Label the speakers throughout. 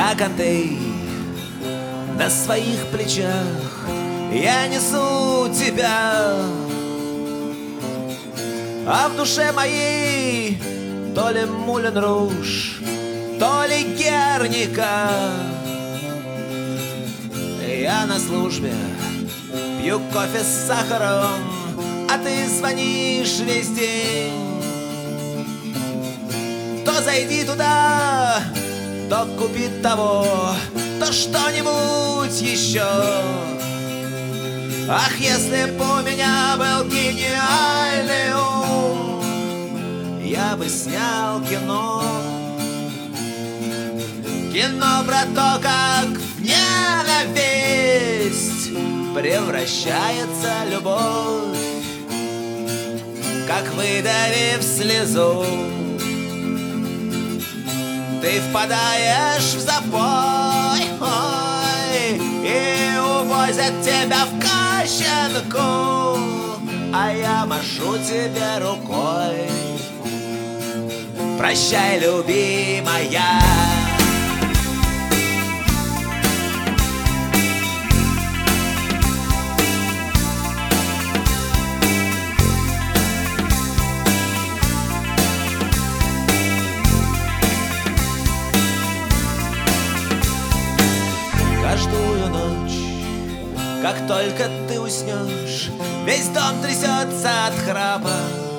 Speaker 1: Как антей на своих плечах я несу тебя, а в душе моей то ли Мулен Руж, то ли Герника. Я на службе, пью кофе с сахаром, а ты звонишь весь день. То зайди туда, то купи того, то что-нибудь еще. Ах, если б у меня был гениальный ум, я бы снял кино. Кино про то, как в ненависть превращается любовь, как, выдавив слезу, ты впадаешь в запой, и увозят тебя в Кащенку, а я машу тебе рукой. Прощай, любимая. Каждую ночь, как только ты уснешь, весь дом трясется от храпа.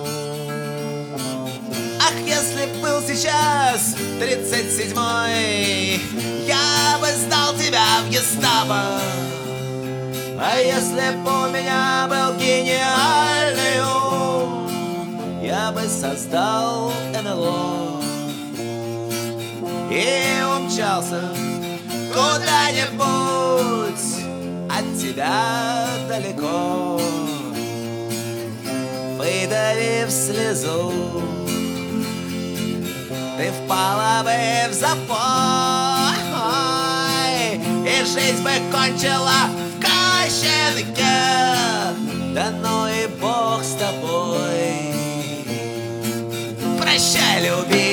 Speaker 1: Ах, если б был сейчас 37-й, я бы сдал тебя в гестапо. А если б у меня был гениальный ум, я бы создал НЛО и умчался куда-нибудь от тебя далеко, выдавив слезу, ты впала бы в запой, и жизнь бы кончила в Кащенке. Да ну и бог с тобой. Прощай, любимый.